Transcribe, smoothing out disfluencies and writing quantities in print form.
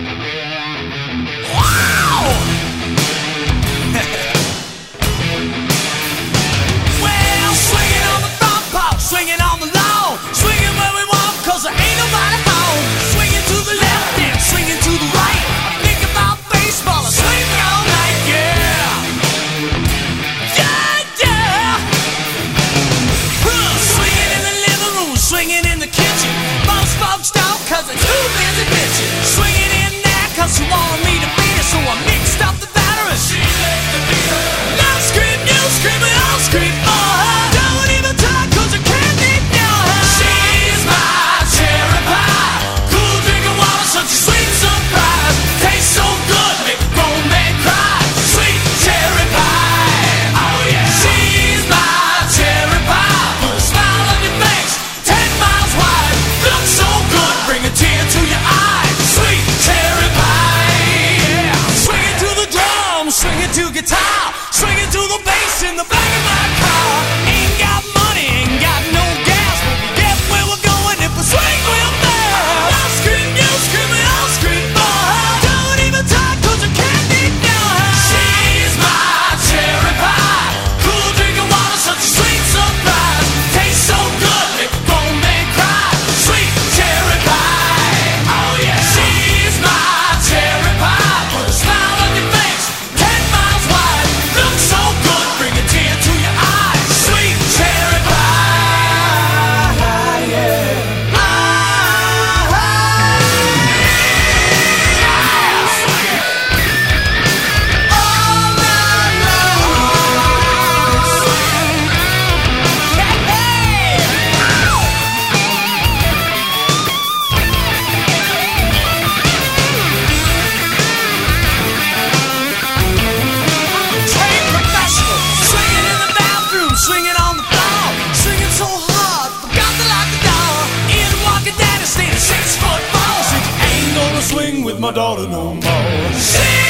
Well, swinging on the front porch, swinging on the lawn, swinging where we want, 'cause there ain't nobody home. Swinging to the left and swinging to the right. I think about baseball, I swing all night, yeah. Yeah, yeah. Swinging in the living room, swinging in the kitchen. Most folks don't, 'cause they're too busy bitching. Swinging in there 'cause she wanted me to beat her, so I mixed up the batter and she let the beat her. Now scream, you scream, and I'll scream for her. Don't even talk 'cause I can't ignore her. She's my cherry pie, cool drinking water, such a sweet surprise. Tastes so good, make a grown man cry. Sweet cherry pie, oh yeah. She's my cherry pie, put a smile on your face, 10 miles wide. Looks so good, bring a tear to your eye. Sweet cherry pie, yeah. Swinging to the drum, swinging to guitar, swinging to the bass in the back of my car. Ain't got money, ain't got no gas, but we get where we're going if we swing real fast. I'll scream, you scream, and I'll scream for her. Don't even talk 'cause I can't ignore her. She's my cherry pie, cool drinking water, such a sweet surprise. Tastes so good, make a grown man cry. Sweet cherry pie, oh yeah. She's my cherry pie, put a smile on your face, 10 miles wide. Looks so good, bring a tear to your eye. Sweet cherry pie, yeah. All night long. Hey, trained professional, swinging in the bathroom, swinging on the floor, swinging so hard, forgot to lock the door. In walking daddy, staying 6'4", said you ain't gonna swing with my daughter no more.